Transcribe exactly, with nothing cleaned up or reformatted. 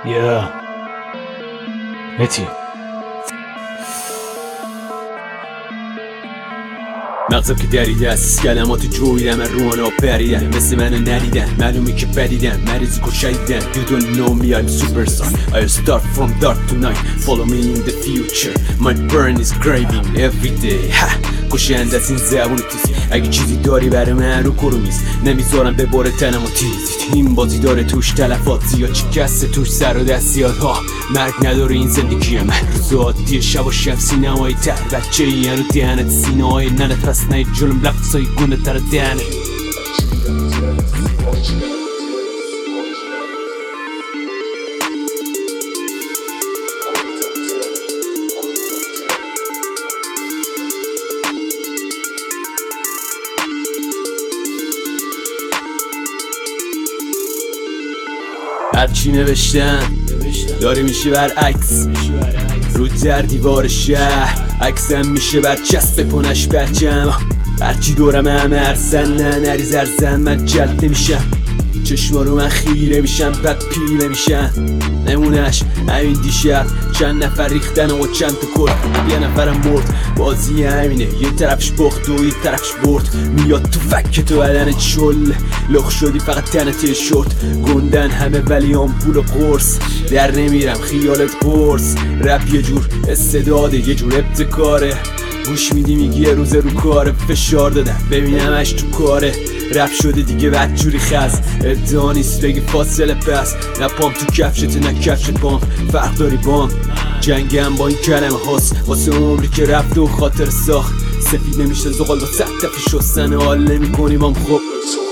یا متی مغزم که دریده است، کلمات جویدم من روحان آب پریدن، مثل منو ندیدن، معلومه که بدیدن، مریضی که شدیدن. You don't know me, I'm superstar. I start from dark to night, follow me in the future. My burn is craving every day. ha کشنده از این زبون تیز، اگه چیزی داری برای من رو کرومیز، نمیذارم به بار تنم و تیز. این بازی داره توش تلفات زیاد، شکسته توش سر و دست زیاد ها. مرگ نداره این زندگی من، روز عادی شب و شب سینمای تر. بچه ای هنو دهنت سینه های ننت رست نهید جلوم لفظای گونه تر دهنت. هرچی نوشتم داره میشه برعکس، رو در دیوار شهر عکسم میشه برچسب پونش برچم. هرچی دورم همه ارزن نه نریز ارزن، من جلد نمیشم، چشما رو من خیره میشن بعد پیله میشن. نمونش همین دیشب چند نفر ریختن و چند تا کل، یه نفرم مرد. بازی همینه، یه طرفش باخت و یه طرفش برد. میاد تو فک تو بدن چل، لخ شدی فقط تنت شورت. گندن همه ولی آمپول و قرص، در نمیرم خیالت قرص. رپ یه جور استعداده، یه جور ابتکاره. گوش میدی میگی یه روز رو کاره، فشار دادم ببینمش تو کاره. رپ شده دیگه بدجوری خز، ادعا نیست بگی فاصله پس. نه پام تو کفشت نه کفشت پام، فرق داری بام. جنگم با این کلمه هاست، واسه عمری که رفته و خاطر ساخت. سفید نمیشه زغال با صد تفی شستن، حال نمی کنیم هم خوب.